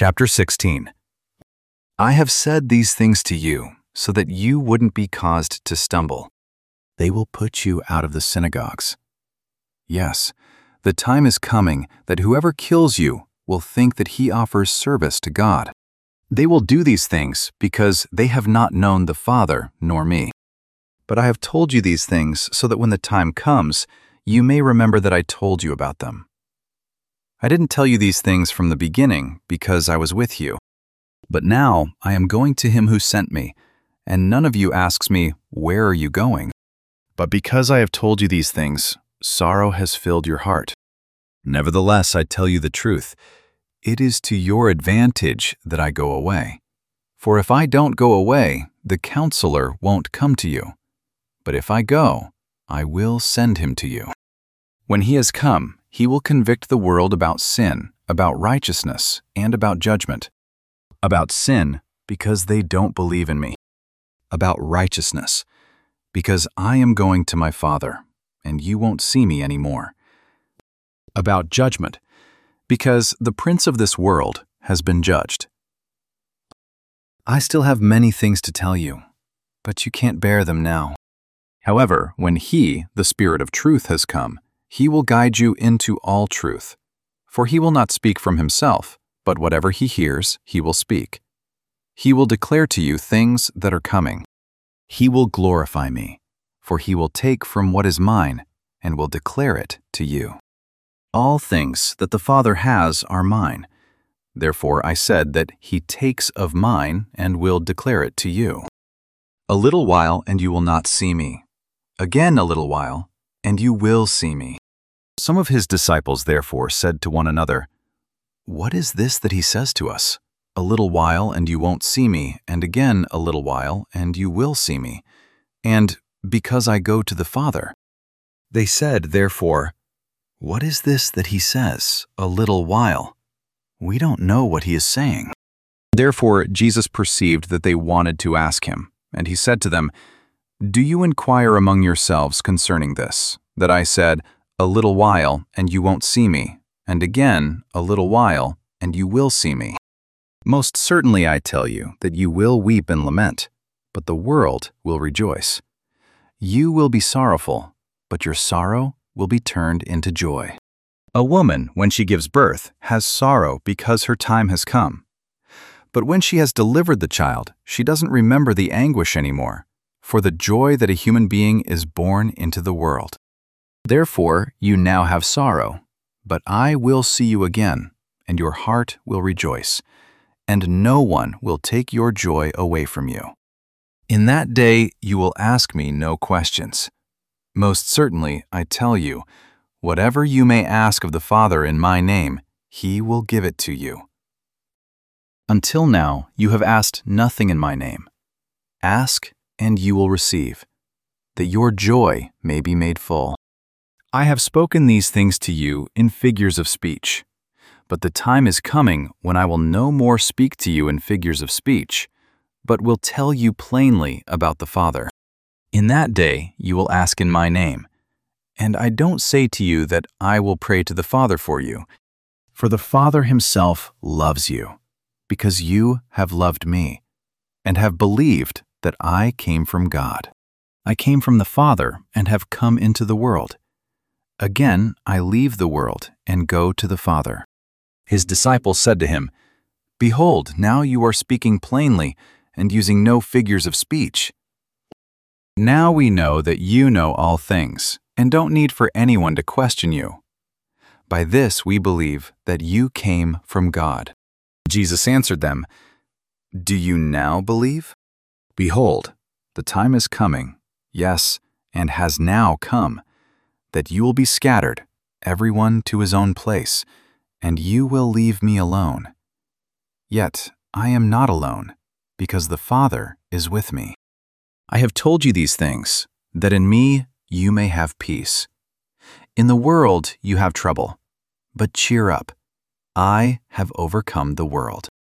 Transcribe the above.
Chapter 16. I have said these things to you, so that you wouldn't be caused to stumble. They will put you out of the synagogues. Yes, the time is coming that whoever kills you will think that he offers service to God. They will do these things because they have not known the Father nor me. But I have told you these things so that when the time comes, you may remember that I told you about them. I didn't tell you these things from the beginning because I was with you. But now I am going to him who sent me, and none of you asks me, "Where are you going?" But because I have told you these things, sorrow has filled your heart. Nevertheless, I tell you the truth. It is to your advantage that I go away. For if I don't go away, the Counselor won't come to you. But if I go, I will send him to you. When he has come, he will convict the world about sin, about righteousness, and about judgment. About sin, because they don't believe in me. About righteousness, because I am going to my Father, and you won't see me anymore. About judgment, because the prince of this world has been judged. I still have many things to tell you, but you can't bear them now. However, when he, the Spirit of truth, has come, he will guide you into all truth. For he will not speak from himself, but whatever he hears, he will speak. He will declare to you things that are coming. He will glorify me, for he will take from what is mine and will declare it to you. All things that the Father has are mine. Therefore I said that he takes of mine and will declare it to you. A little while and you will not see me. Again a little while, and you will see me. Some of his disciples therefore said to one another, "What is this that he says to us? A little while and you won't see me, and again a little while and you will see me. And because I go to the Father." They said therefore, "What is this that he says, a little while? We don't know what he is saying." Therefore Jesus perceived that they wanted to ask him, and he said to them, "Do you inquire among yourselves concerning this, that I said, 'A little while, and you won't see me,' and again, 'A little while, and you will see me'? Most certainly I tell you that you will weep and lament, but the world will rejoice. You will be sorrowful, but your sorrow will be turned into joy. A woman, when she gives birth, has sorrow because her time has come. But when she has delivered the child, she doesn't remember the anguish anymore, for the joy that a human being is born into the world. Therefore, you now have sorrow, but I will see you again, and your heart will rejoice, and no one will take your joy away from you. In that day you will ask me no questions. Most certainly, I tell you, whatever you may ask of the Father in my name, he will give it to you. Until now, you have asked nothing in my name. Ask, and you will receive, that your joy may be made full. I have spoken these things to you in figures of speech, but the time is coming when I will no more speak to you in figures of speech, but will tell you plainly about the Father. In that day you will ask in my name, and I don't say to you that I will pray to the Father for you, for the Father himself loves you, because you have loved me, and have believed that I came from God. I came from the Father and have come into the world. Again I leave the world and go to the Father." His disciples said to him, "Behold, now you are speaking plainly and using no figures of speech. Now we know that you know all things, and don't need for anyone to question you. By this we believe that you came from God." Jesus answered them, "Do you now believe? Behold, the time is coming, yes, and has now come, that you will be scattered, everyone to his own place, and you will leave me alone. Yet I am not alone, because the Father is with me. I have told you these things, that in me you may have peace. In the world you have trouble, but cheer up. I have overcome the world."